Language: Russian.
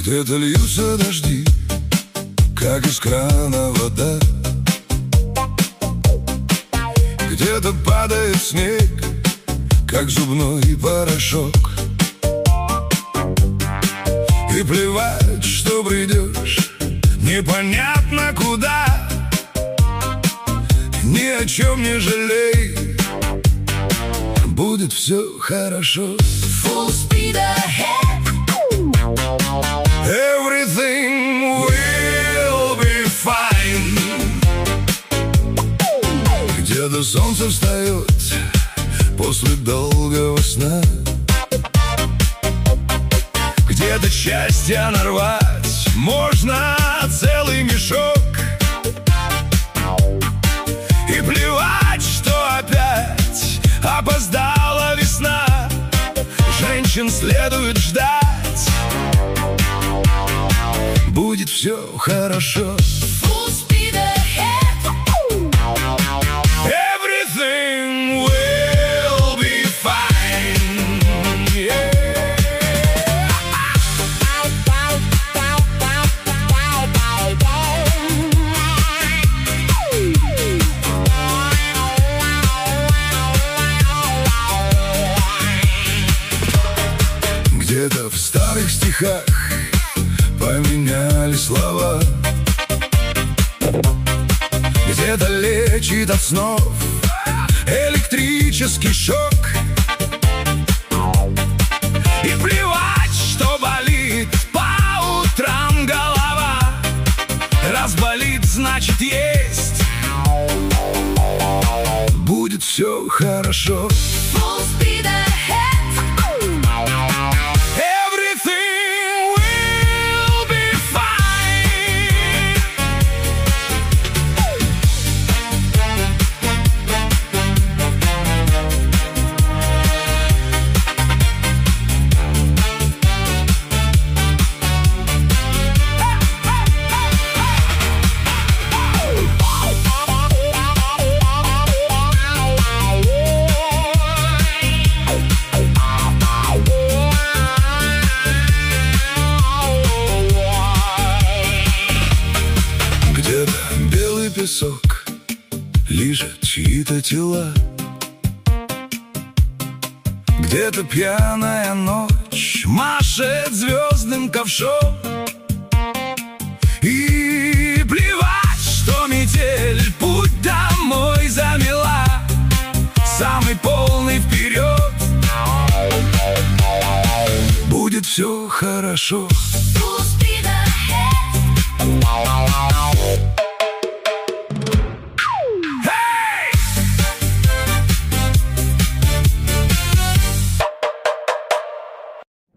Где-то льются дожди, как из крана вода. Где-то падает снег, как зубной порошок. И плевать, что бредешь непонятно куда. Ни о чем не жалей, будет все хорошо. Full speed ahead. Everything will be fine. Где-то солнце встает после долгого сна. Где-то счастье нарвать можно целый мешок. И плевать, что опять опоздала весна. Женщин следует ждать, будет все хорошо. Full speed ahead. Everything will be fine. Yeah. Где-то в старых стихах поменяли слова. Где-то лечит от снов электрический шок. И плевать, что болит по утрам голова. Раз болит, значит есть. Будет все хорошо. Full speed ahead. Everything will be fine. Где-то белый песок лижет чьи-то тела. Где-то пьяная ночь машет звездным ковшом. И плевать, что метель путь домой замела. Самый полный вперед, будет все хорошо. Full speed ahead.